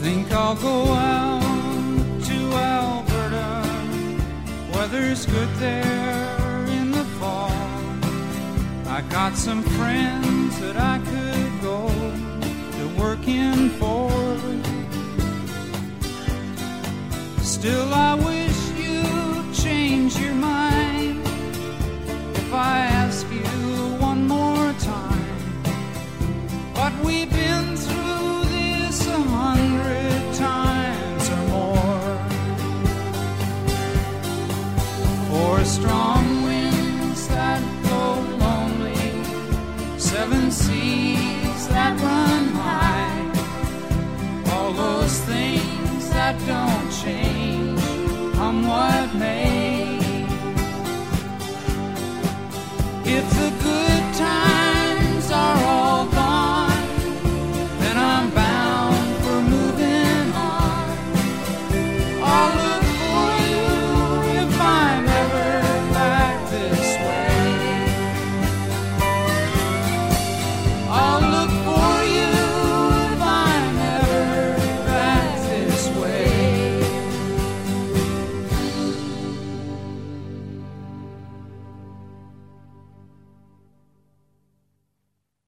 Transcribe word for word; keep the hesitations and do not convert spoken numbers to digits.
Think I'll go out to Alberta. Weather's good there in the fall. I got some friends that I could go to working for. Still I wish you'd change your mind if I ask you one more time. But we've been through this a hundred times or more. For strong winds that blow lonely, seven seas that run high, all those things that don't change, come what may. If the good